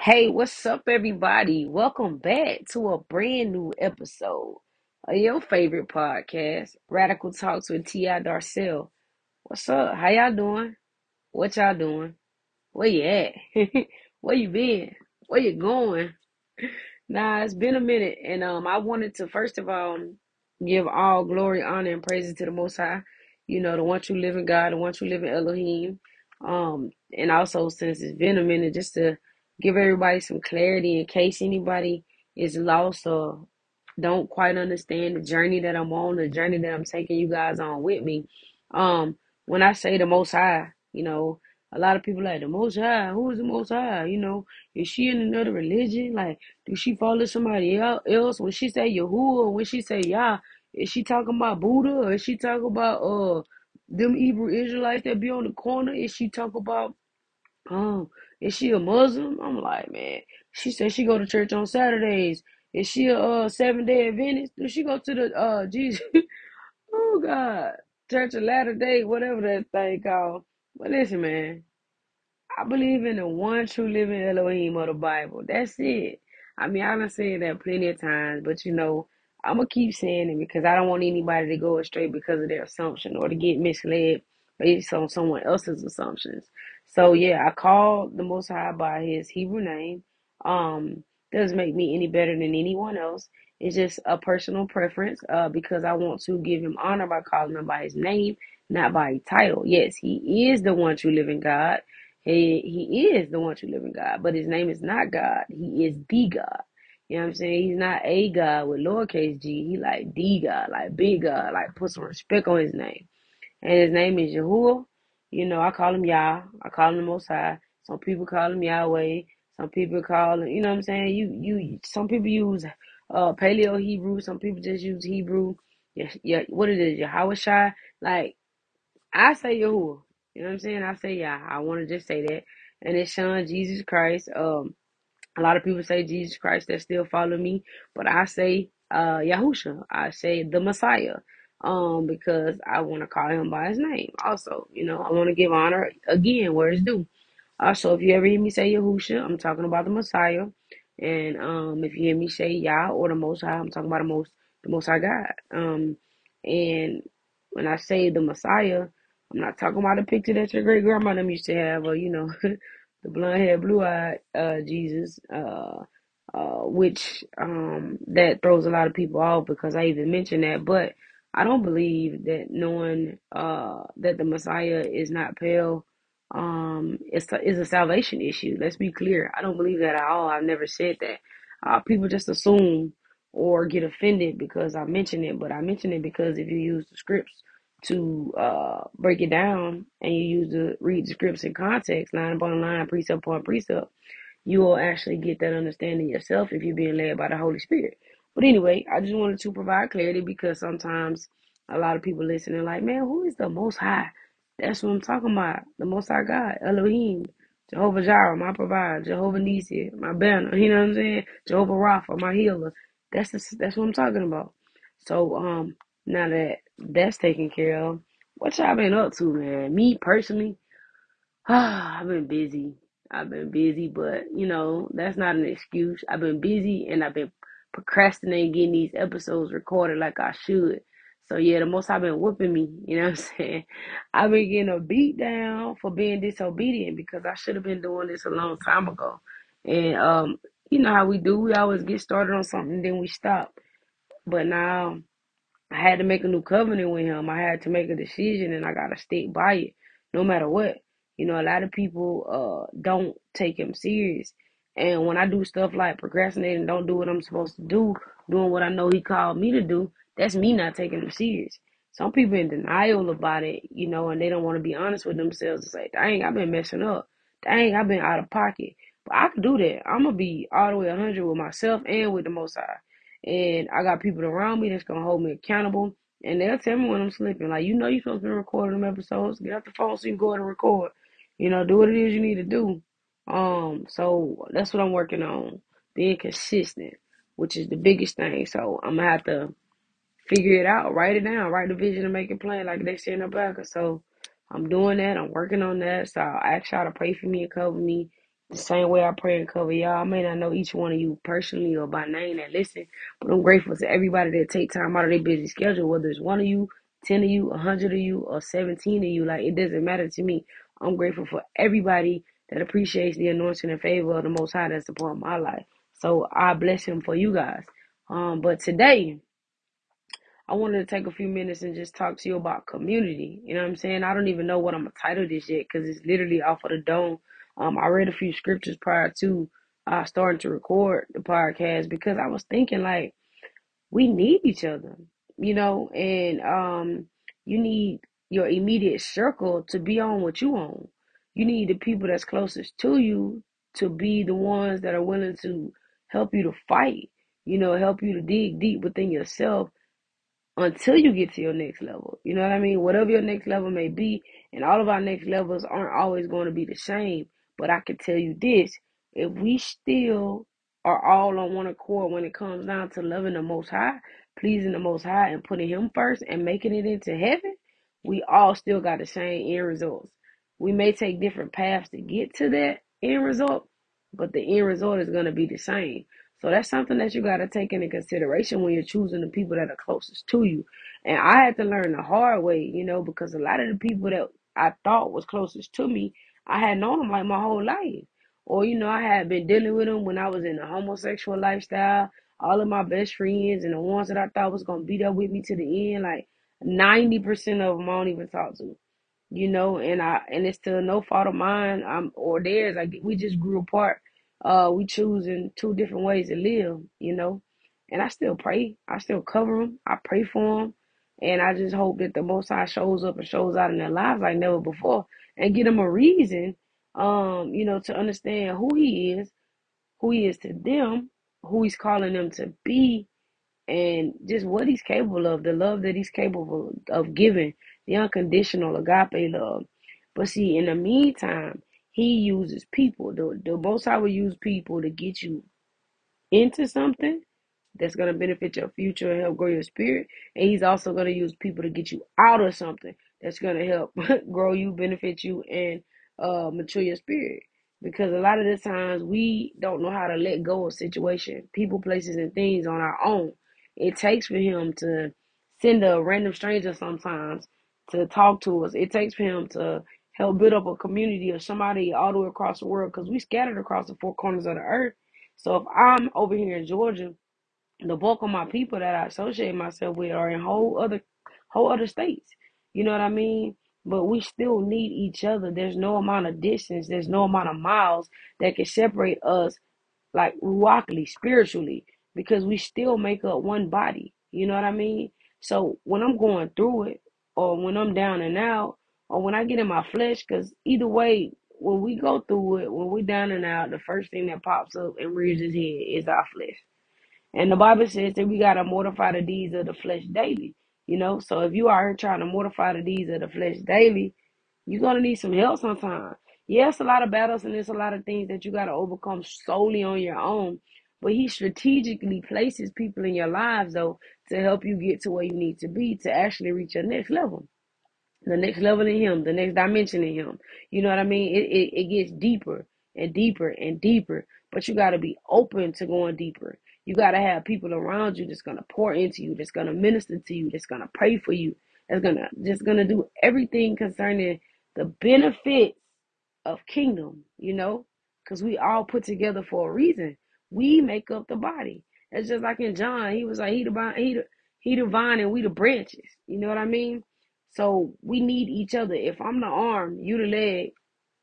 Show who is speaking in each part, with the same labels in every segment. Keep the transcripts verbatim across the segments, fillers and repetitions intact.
Speaker 1: Hey, what's up, everybody? Welcome back to a brand new episode of your favorite podcast, Radical Talks with T I. Darcel. What's up? How y'all doing? What y'all doing? Where you at? Where you been? Where you going? Nah, it's been a minute, and um, I wanted to first of all give all glory, honor, and praises to the Most High. You know, the one true living God, the one true living Elohim. Um, and also since it's been a minute, just to give everybody some clarity in case anybody is lost or don't quite understand the journey that I'm on, the journey that I'm taking you guys on with me. Um, when I say the Most High, you know, a lot of people like the Most High. Who is the Most High? You know, is she in another religion? Like, do she follow somebody else? When she say Yahuwah, when she say Yah, is she talking about Buddha, or is she talking about uh them Hebrew Israelites that be on the corner? Is she talking about um is she a Muslim? I'm like, man. She said she go to church on Saturdays. Is she a uh, seven day Adventist? Does she go to the uh Jesus? Oh God, Church of Latter Day, whatever that thing called. But listen, man. I believe in the one true living Elohim of the Bible. That's it. I mean, I've been saying that plenty of times, but you know, I'm gonna keep saying it because I don't want anybody to go astray because of their assumption or to get misled based on someone else's assumptions. So yeah, I call the Most High by His Hebrew name. Um, doesn't make me any better than anyone else. It's just a personal preference, uh, because I want to give Him honor by calling Him by His name, not by His title. Yes, He is the one true living God. He he is the one true living God, but his name is not God. He is the God. You know what I'm saying? He's not a God with lowercase g. He like the God, like big God, like put some respect on his name. And his name is Yahuwah. You know, I call him Yah. I call him the Most High. Some people call him Yahweh. Some people call him, you know what I'm saying? You you some people use uh Paleo Hebrew. Some people just use Hebrew. Yeah, yeah. What it is, Yahweh Shai. Like I say Yahuwah. You know what I'm saying? I say yeah. I want to just say that. And it's Sean Jesus Christ. Um, a lot of people say Jesus Christ that still follow me, but I say uh Yahusha. I say the Messiah. Um, because I want to call him by his name. Also, you know, I want to give honor again where it's due. Also, if you ever hear me say Yahusha, I'm talking about the Messiah. And um, if you hear me say Yah or the Most High, I'm talking about the Most, the Most High God. Um, and when I say the Messiah, I'm not talking about a picture that your great grandma them used to have, or you know, the blonde haired, blue eyed uh, Jesus, uh, uh, which um, that throws a lot of people off because I even mentioned that. But I don't believe that knowing uh, that the Messiah is not pale um, it's a, it's a salvation issue. Let's be clear. I don't believe that at all. I've never said that. Uh, people just assume or get offended because I mention it, but I mention it because if you use the scripts to uh, break it down and you use the read the scripts in context, line upon line, precept upon precept, you will actually get that understanding yourself if you're being led by the Holy Spirit. But anyway, I just wanted to provide clarity because sometimes a lot of people listening like, man, who is the Most High? That's what I'm talking about. The Most High God, Elohim, Jehovah Jireh, my provider, Jehovah Nisi, my banner. You know what I'm saying? Jehovah Rapha, my healer. That's the, that's what I'm talking about. So um, now that that's taken care of, what y'all been up to, man? Me personally, I've been busy. I've been busy, but you know, that's not an excuse. I've been busy and I've been procrastinating getting these episodes recorded like I should. So yeah, the most I've been whooping me, you know what I'm saying? I've been getting a beat down for being disobedient because I should have been doing this a long time ago. And um, you know how we do, we always get started on something, then we stop. But now I had to make a new covenant with him. I had to make a decision and I gotta stick by it no matter what. You know, a lot of people uh don't take him serious. And when I do stuff like procrastinating, don't do what I'm supposed to do, doing what I know he called me to do, that's me not taking him serious. Some people in denial about it, you know, and they don't want to be honest with themselves and say, dang, I've been messing up. Dang, I've been out of pocket. But I can do that. I'm gonna be all the way one hundred with myself and with the Most High. And I got people around me that's gonna hold me accountable, and they'll tell me when I'm slipping. Like, you know, you're supposed to be recording them episodes. Get out the phone so you can go ahead and record. You know, do what it is you need to do. Um, so that's what I'm working on, being consistent, which is the biggest thing. So I'm gonna have to figure it out, write it down, write the vision and make it plain, like they say in the back. So I'm doing that. I'm working on that. So I ask y'all to pray for me and cover me. The same way I pray and cover y'all. I may not know each one of you personally or by name that listen, but I'm grateful to everybody that take time out of their busy schedule, whether it's one of you, ten of you, a hundred of you, or seventeen of you. Like, it doesn't matter to me. I'm grateful for everybody that appreciates the anointing and favor of the Most High that's upon my life. So I bless him for you guys. Um, but today, I wanted to take a few minutes and just talk to you about community. You know what I'm saying? I don't even know what I'm gonna title this yet because it's literally off of the dome. Um, I read a few scriptures prior to uh, starting to record the podcast because I was thinking like we need each other, you know, and um, you need your immediate circle to be on what you on. You need the people that's closest to you to be the ones that are willing to help you to fight, you know, help you to dig deep within yourself until you get to your next level. You know what I mean? Whatever your next level may be, and all of our next levels aren't always going to be the same. But I can tell you this, if we still are all on one accord when it comes down to loving the Most High, pleasing the Most High, and putting Him first and making it into heaven, we all still got the same end results. We may take different paths to get to that end result, but the end result is going to be the same. So that's something that you got to take into consideration when you're choosing the people that are closest to you. And I had to learn the hard way, you know, because a lot of the people that I thought was closest to me, I had known them like my whole life. Or, you know, I had been dealing with them when I was in a homosexual lifestyle. All of my best friends and the ones that I thought was going to be there with me to the end, like ninety percent of them I don't even talk to, you know, and I and it's still no fault of mine um or theirs. Like, we just grew apart. Uh, we choosing two different ways to live, you know, and I still pray. I still cover them. I pray for them, and I just hope that the Most High shows up and shows out in their lives like never before, and give them a reason, um, you know, to understand who He is, who He is to them, who He's calling them to be, and just what He's capable of, the love that He's capable of giving, the unconditional agape love. But see, in the meantime, He uses people. The, the Most High will use people to get you into something that's going to benefit your future and help grow your spirit. And He's also going to use people to get you out of something that's going to help grow you, benefit you, and uh, mature your spirit. Because a lot of the times we don't know how to let go of situation, people, places, and things on our own. It takes for Him to send a random stranger sometimes to talk to us. It takes for Him to help build up a community of somebody all the way across the world, because we scattered across the four corners of the earth. So if I'm over here in Georgia, the bulk of my people that I associate myself with are in whole other whole other states. You know what I mean? But we still need each other. There's no amount of distance, there's no amount of miles that can separate us, like ruachly, spiritually, because we still make up one body. You know what I mean? So when I'm going through it, or when I'm down and out, or when I get in my flesh, because either way, when we go through it, when we're down and out, the first thing that pops up and rears its head is our flesh. And the Bible says that we got to mortify the deeds of the flesh daily. You know, so if you are here trying to mortify the deeds of the flesh daily, you're going to need some help sometimes. Yes, a lot of battles and there's a lot of things that you got to overcome solely on your own. But He strategically places people in your lives, though, to help you get to where you need to be to actually reach your next level, the next level in Him, the next dimension in Him. You know what I mean? It it, it gets deeper and deeper and deeper, but you got to be open to going deeper. You got to have people around you that's gonna pour into you, that's gonna minister to you, that's gonna pray for you, that's gonna just gonna do everything concerning the benefits of kingdom. You know, because we all put together for a reason. We make up the body. It's just like in John, he was like, he the vine, he the, he the vine and we the branches. You know what I mean? So we need each other. If I'm the arm, you the leg,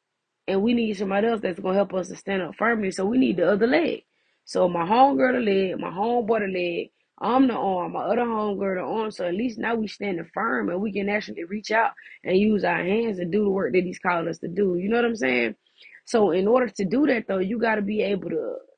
Speaker 1: and we need somebody else that's gonna help us to stand up firmly. So we need the other leg. So my homegirl the leg, my homeboy the leg, I'm the arm, my other homegirl the arm. So at least now we standing firm and we can actually reach out and use our hands and do the work that He's called us to do. You know what I'm saying? So in order to do that though, you gotta be able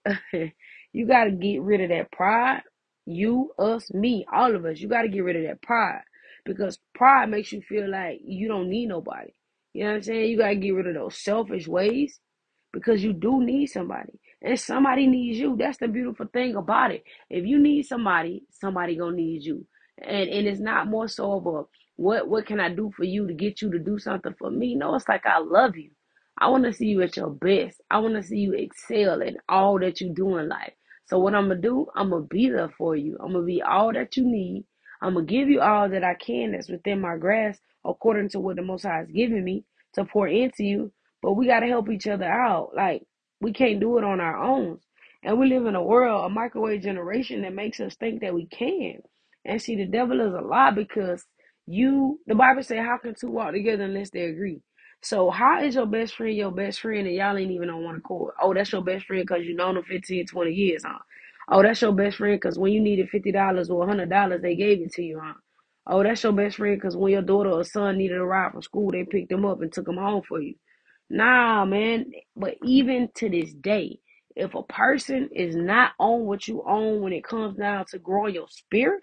Speaker 1: to you gotta get rid of that pride. You, us, me, all of us. You gotta get rid of that pride. Because pride makes you feel like you don't need nobody. You know what I'm saying? You gotta get rid of those selfish ways, because you do need somebody. And somebody needs you. That's the beautiful thing about it. If you need somebody, somebody gonna need you. And and it's not more so of a what what can I do for you to get you to do something for me? No, it's like I love you. I want to see you at your best. I want to see you excel in all that you do in life. So what I'm going to do, I'm going to be there for you. I'm going to be all that you need. I'm going to give you all that I can that's within my grasp according to what the Most High has given me to pour into you. But we got to help each other out. Like, we can't do it on our own. And we live in a world, a microwave generation that makes us think that we can. And see, the devil is a lie because you, the Bible says, how can two walk together unless they agree? So how is your best friend your best friend and y'all ain't even on one accord? Oh, that's your best friend because you known them fifteen, twenty years, huh? Oh, that's your best friend because when you needed fifty dollars or one hundred dollars, they gave it to you, huh? Oh, that's your best friend because when your daughter or son needed a ride from school, they picked them up and took them home for you. Nah, man. But even to this day, if a person is not on what you own when it comes down to growing your spirit,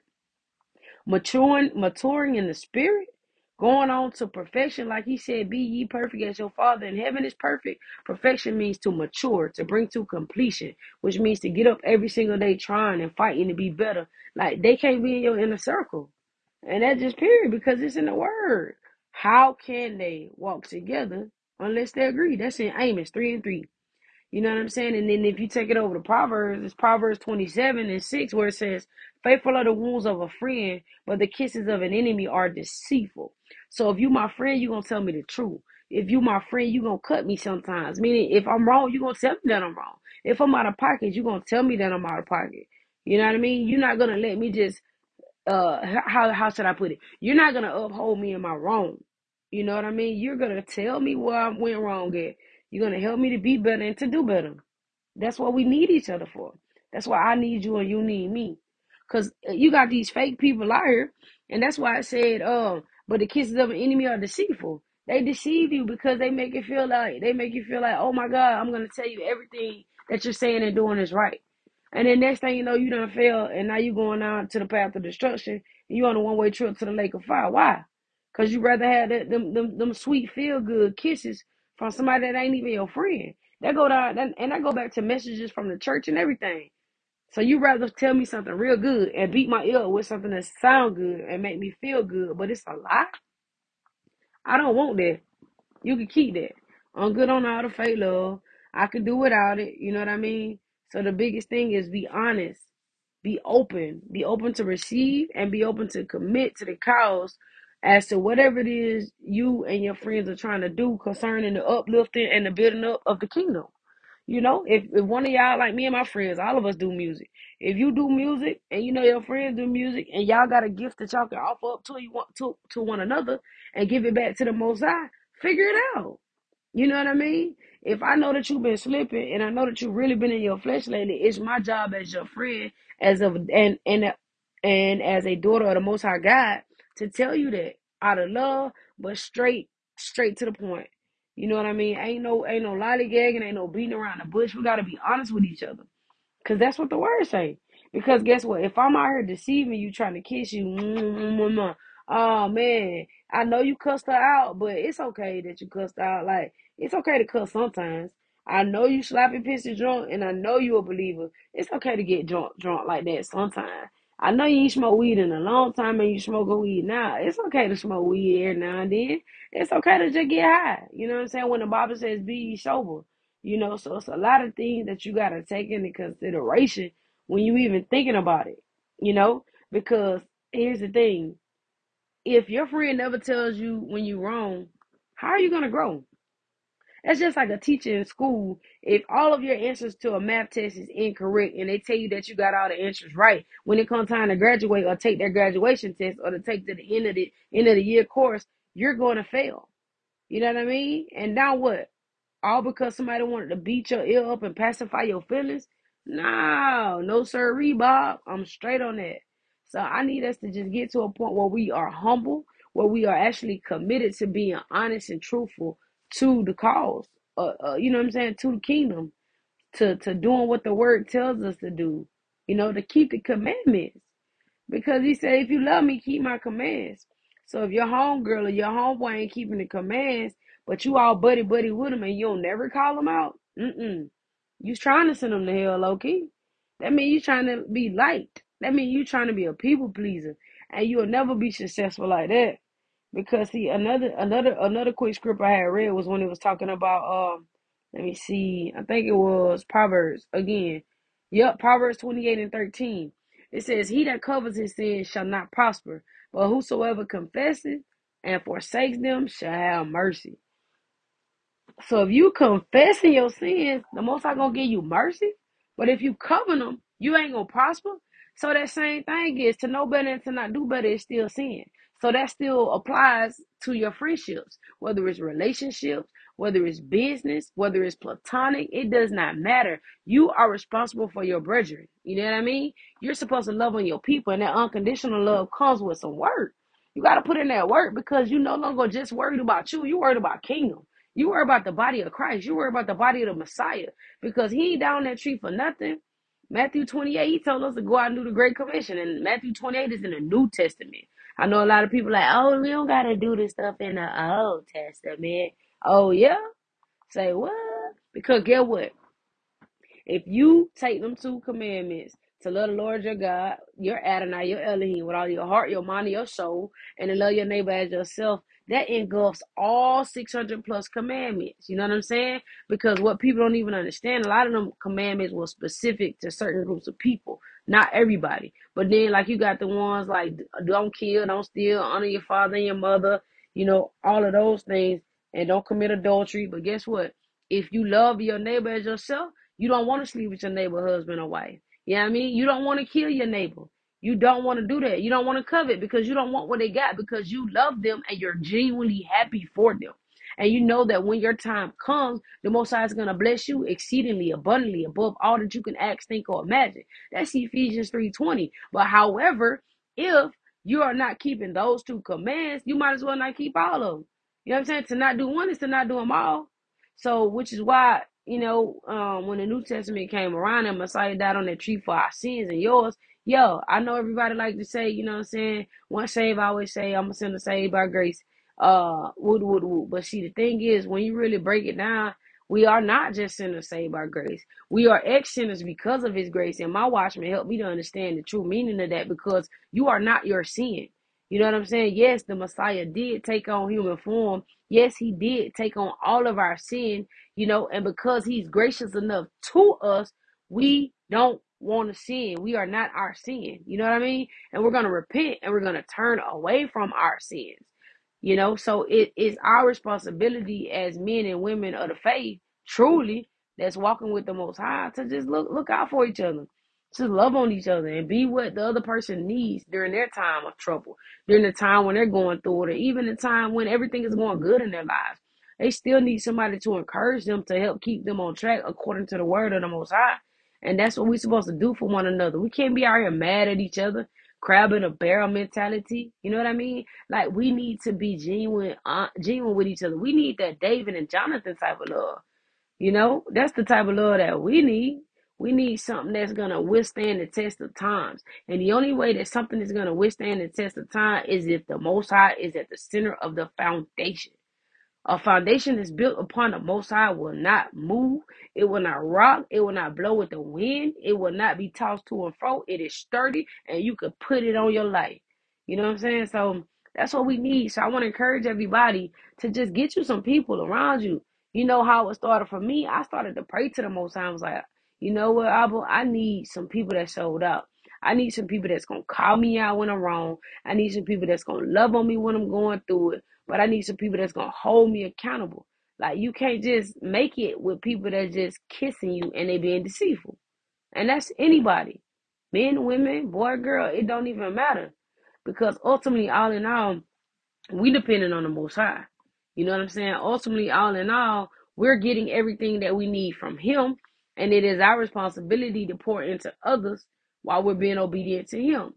Speaker 1: maturing maturing in the spirit, going on to perfection, like he said, be ye perfect as your Father in heaven is perfect. Perfection means to mature, to bring to completion, which means to get up every single day trying and fighting to be better. Like, they can't be in your inner circle. And that's just period, because it's in the word. How can they walk together unless they agree? That's in Amos three and three. You know what I'm saying? And then if you take it over to Proverbs, it's Proverbs twenty-seven and six, where it says, faithful are the wounds of a friend, but the kisses of an enemy are deceitful. So if you my friend, you going to tell me the truth. If you my friend, you going to cut me sometimes. Meaning, if I'm wrong, you going to tell me that I'm wrong. If I'm out of pocket, you going to tell me that I'm out of pocket. You know what I mean? You're not going to let me just, uh, how, how should I put it? You're not going to uphold me in my wrong. You know what I mean? You're going to tell me where I went wrong at. You're going to help me to be better and to do better. That's what we need each other for. That's why I need you and you need me. Because you got these fake people out here. And that's why I said, uh, but the kisses of an enemy are deceitful. They deceive you because they make it feel like, they make you feel like, oh my God, I'm going to tell you everything that you're saying and doing is right. And then next thing you know, you done fail, and now you going out to the path of destruction, and you on a one-way trip to the lake of fire. Why? Because you rather have that, them, them, them sweet feel-good kisses from somebody that ain't even your friend. That go down, and I go back to messages from the church and everything. So you rather tell me something real good and beat my ear with something that sound good and make me feel good, but it's a lie? I don't want that. You can keep that. I'm good on all the fake love. I could do without it. You know what I mean? So the biggest thing is be honest. Be open. Be open to receive and be open to commit to the cause as to whatever it is you and your friends are trying to do concerning the uplifting and the building up of the kingdom. You know, if, if one of y'all, like me and my friends, all of us do music. If you do music and you know your friends do music and y'all got a gift that y'all can offer up to you want to to one another and give it back to the Most High, figure it out. You know what I mean? If I know that you've been slipping and I know that you've really been in your flesh lately, it's my job as your friend, as of and and and as a daughter of the Most High God, to tell you that out of love, but straight straight to the point. You know what I mean? Ain't no ain't no lollygagging, ain't no beating around the bush. We gotta be honest with each other. Because that's what the word say. Because guess what? If I'm out here deceiving you, trying to kiss you, mm-hmm, oh man, I know you cussed her out, but it's okay that you cussed her out. Like, it's okay to cuss sometimes. I know you sloppy, pissy drunk, and I know you a believer. It's okay to get drunk, drunk like that sometimes. I know you ain't smoked weed in a long time and you smoking weed now. It's okay to smoke weed every now and then. It's okay to just get high. You know what I'm saying? When the Bible says be ye sober. You know, so it's a lot of things that you got to take into consideration when you even thinking about it, you know, because here's the thing. If your friend never tells you when you're wrong, how are you going to grow? That's just like a teacher in school. If all of your answers to a math test is incorrect and they tell you that you got all the answers right, when it comes time to graduate or take their graduation test or to take to the end of the end of the year course, you're going to fail. You know what I mean? And now what? All because somebody wanted to beat your ear up and pacify your feelings? No, no sir, Bob. I'm straight on that. So I need us to just get to a point where we are humble, where we are actually committed to being honest and truthful to the cause. Uh, uh, you know what I'm saying? To the kingdom, to to doing what the word tells us to do. You know, to keep the commandments. Because he said, if you love me, keep my commands. So if your homegirl or your homeboy ain't keeping the commands, but you all buddy buddy with them and you don't never call them out, mm-mm. You trying to send them to hell, low key. That means you trying to be liked. That means you trying to be a people pleaser. And you'll never be successful like that. Because see, another another another quick script I had read was when it was talking about um let me see, I think it was Proverbs again. Yep, Proverbs twenty-eight and thirteen. It says, he that covers his sins shall not prosper, but whosoever confesses and forsakes them shall have mercy. So if you confessing your sins, the Most High gonna give you mercy. But if you cover them, you ain't gonna prosper. So that same thing is to know better and to not do better is still sin. So that still applies to your friendships, whether it's relationships, whether it's business, whether it's platonic, it does not matter. You are responsible for your brethren. You know what I mean? You're supposed to love on your people, and that unconditional love comes with some work. You got to put in that work because you no longer just worried about you. You worried about kingdom. You worry about the body of Christ. You worry about the body of the Messiah because he ain't down that tree for nothing. Matthew twenty-eight, he told us to go out and do the Great Commission. And Matthew twenty-eight is in the New Testament. I know a lot of people like, oh, we don't got to do this stuff in the Old Testament. Oh, yeah? Say what? Because get what? If you take them two commandments to love the Lord your God, your Adonai, your Elohim, with all your heart, your mind, and your soul, and to love your neighbor as yourself, that engulfs all six hundred plus commandments. You know what I'm saying? Because what people don't even understand, a lot of them commandments were specific to certain groups of people, not everybody. But then, like, you got the ones like don't kill, don't steal, honor your father and your mother, you know, all of those things, and don't commit adultery. But guess what? If you love your neighbor as yourself, you don't want to sleep with your neighbor, husband or wife. You know what I mean? You don't want to kill your neighbor. You don't want to do that. You don't want to covet because you don't want what they got because you love them and you're genuinely happy for them. And you know that when your time comes, the Most High is going to bless you exceedingly abundantly above all that you can ask, think, or imagine. That's Ephesians three twenty. But however, if you are not keeping those two commands, you might as well not keep all of them. You know what I'm saying? To not do one is to not do them all. So, which is why, you know, um, when the New Testament came around and Messiah died on that tree for our sins and yours, yo, I know everybody like to say, you know what I'm saying, once saved, I always say, I'm a sinner saved by grace, uh, wood, wood, wood. But see, the thing is, when you really break it down, we are not just sinners saved by grace. We are ex-sinners because of his grace. And my watchman helped me to understand the true meaning of that because you are not your sin. You know what I'm saying? Yes, the Messiah did take on human form. Yes, he did take on all of our sin, you know, and because he's gracious enough to us, we don't want to sin. We are not our sin. You know what I mean? And we're going to repent and we're going to turn away from our sins. You know, so it is our responsibility as men and women of the faith, truly, that's walking with the Most High, to just look look out for each other, to love on each other, and be what the other person needs during their time of trouble, during the time when they're going through it, or even the time when everything is going good in their lives. They still need somebody to encourage them to help keep them on track according to the word of the Most High. And that's what we're supposed to do for one another. We can't be out here mad at each other, crab in a barrel mentality. You know what I mean? Like, we need to be genuine, uh, genuine with each other. We need that David and Jonathan type of love. You know, that's the type of love that we need. We need something that's going to withstand the test of times. And the only way that something is going to withstand the test of time is if the Most High is at the center of the foundation. A foundation that's built upon the Most High will not move. It will not rock. It will not blow with the wind. It will not be tossed to and fro. It is sturdy, and you could put it on your life. You know what I'm saying? So that's what we need. So I want to encourage everybody to just get you some people around you. You know how it started for me? I started to pray to the Most High. I was like, you know what, Abba? I need some people that showed up. I need some people that's going to call me out when I'm wrong. I need some people that's going to love on me when I'm going through it. But I need some people that's going to hold me accountable. Like, you can't just make it with people that just kissing you and they being deceitful. And that's anybody. Men, women, boy, girl, it don't even matter. Because ultimately, all in all, we depending on the Most High. You know what I'm saying? Ultimately, all in all, we're getting everything that we need from him. And it is our responsibility to pour into others while we're being obedient to him.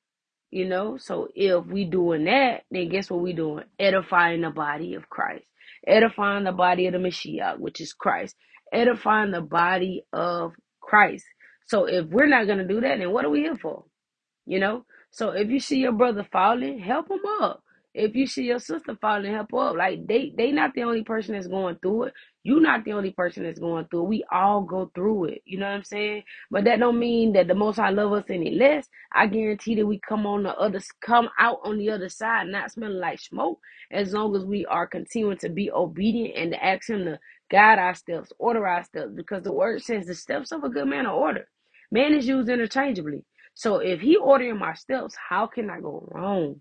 Speaker 1: You know, so if we doing that, then guess what we doing? Edifying the body of Christ. Edifying the body of the Mashiach, which is Christ. Edifying the body of Christ. So if we're not going to do that, then what are we here for? You know? So if you see your brother falling, help him up. If you see your sister falling, help her up. Like, they, they not the only person that's going through it. You're not the only person that's going through it. We all go through it. You know what I'm saying? But that don't mean that the Most High love us any less. I guarantee that we come on the other, come out on the other side, not smelling like smoke, as long as we are continuing to be obedient and to ask Him to guide our steps, order our steps, because the word says the steps of a good man are ordered. Man is used interchangeably. So if He ordering my steps, how can I go wrong?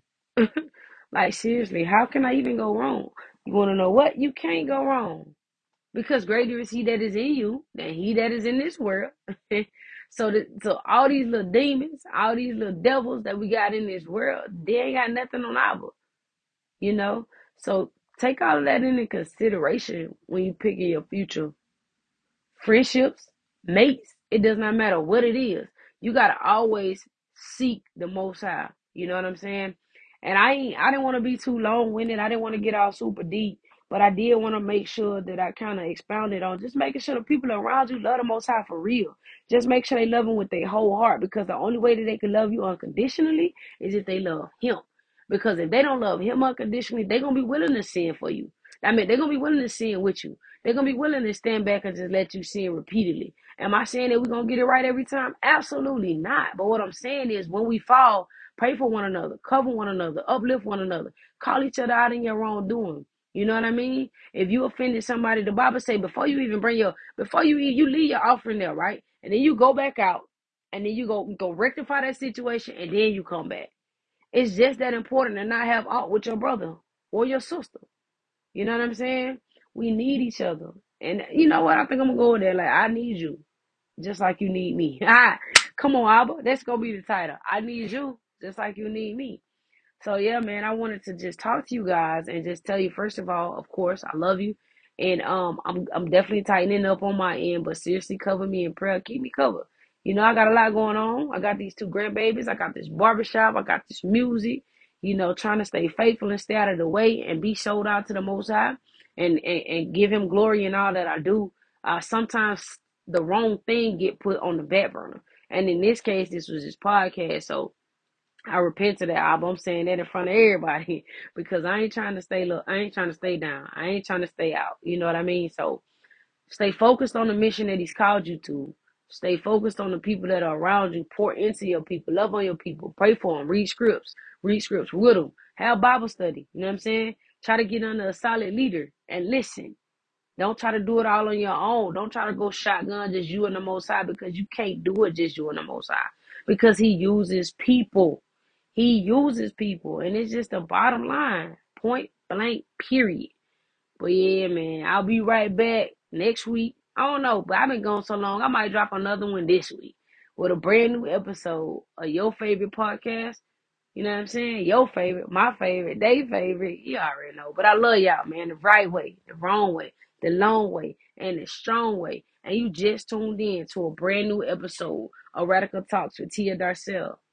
Speaker 1: Like, seriously, how can I even go wrong? You want to know what? You can't go wrong. Because greater is He that is in you than he that is in this world. so, that, so all these little demons, all these little devils that we got in this world, they ain't got nothing on our, you know? So take all of that into consideration when you picking your future friendships, mates. It does not matter what it is. You gotta always seek the Most High. You know what I'm saying? And I ain't, I didn't want to be too long winded. I didn't want to get all super deep, but I did want to make sure that I kind of expounded on just making sure the people around you love the Most High for real. Just make sure they love Him with their whole heart, because the only way that they can love you unconditionally is if they love Him. Because if they don't love Him unconditionally, they're gonna be willing to sin for you. I mean, they're gonna be willing to sin with you. They're going to be willing to stand back and just let you sin repeatedly. Am I saying that we're going to get it right every time? Absolutely not. But what I'm saying is, when we fall, pray for one another, cover one another, uplift one another, call each other out in your wrongdoing. You know what I mean? If you offended somebody, the Bible say before you even bring your, before you you leave your offering there, right? And then you go back out, and then you go go rectify that situation, and then you come back. It's just that important to not have aught with your brother or your sister. You know what I'm saying? We need each other. And you know what? I think I'm gonna go there. Like, I need you. Just like you need me. Ah, come on, Abba. That's gonna be the title. I need you just like you need me. So yeah, man, I wanted to just talk to you guys and just tell you, first of all, of course, I love you. And um I'm I'm definitely tightening up on my end, but seriously, cover me in prayer. Keep me covered. You know, I got a lot going on. I got these two grandbabies. I got this barbershop. I got this music. You know, trying to stay faithful and stay out of the way and be sold out to the Most High, and, and, and give Him glory in all that I do. Uh, sometimes the wrong thing get put on the back burner. And in this case, this was his podcast. So I repent to that album. I'm saying that in front of everybody because I ain't trying to stay look, I ain't trying to stay down. I ain't trying to stay out. You know what I mean? So stay focused on the mission that He's called you to. Stay focused on the people that are around you. Pour into your people. Love on your people. Pray for them. Read scripts. Read scripts with them. Have Bible study. You know what I'm saying? Try to get under a solid leader and listen. Don't try to do it all on your own. Don't try to go shotgun just you and the Most High, because you can't do it just you and the Most High, because He uses people. He uses people, and it's just the bottom line. Point blank, period. But yeah, man, I'll be right back next week. I don't know, but I've been gone so long, I might drop another one this week with a brand new episode of your favorite podcast. You know what I'm saying? Your favorite, my favorite, they favorite. You already know. But I love y'all, man. The right way, the wrong way, the long way, and the strong way. And you just tuned in to a brand new episode of Radical Talks with Tia Darcel.